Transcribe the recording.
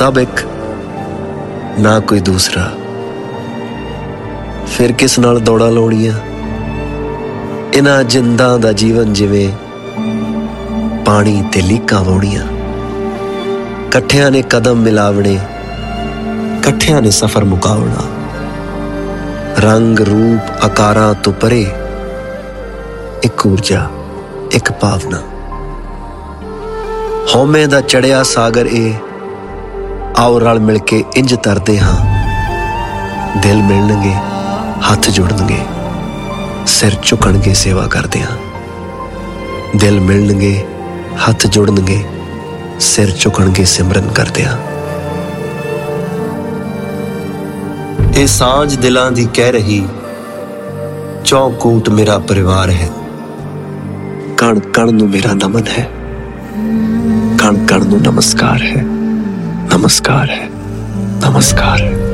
सब एक ना कोई दूसरा, फिर किस नाल दौड़ा लाउणियां। इन्हां जिंदां दा जीवन जिवें पानी ते लीकां वाउणियां। कट्ठियां ने कदम मिलावणे, कट्ठियां ने सफर मुकावना। रंग रूप आकारां तो परे एक ऊर्जा, एक भावना। हौमे दा चढ़िया सागर ए, आओ रल मिल के इंज तरदे हां। दिल मिलणगे, हथ जुड़नगे, सिर झुकणगे सेवा करदियां। दिल मिलणगे, हथ जुड़नगे, सिर झुकणगे सिमरन करदियां। ਇਹ ਸਾਂਝ ਦਿਲਾਂ ਦੀ ਕਹਿ ਰਹੀ, ਚੌਕੂਟ ਮੇਰਾ ਪਰਿਵਾਰ ਹੈ। ਕਣ ਕਣ ਨੂੰ ਮੇਰਾ ਨਮਨ ਹੈ, ਕਣ ਕਣ ਨੂੰ ਨਮਸਕਾਰ ਹੈ, ਨਮਸਕਾਰ ਹੈ, ਨਮਸਕਾਰ ਹੈ।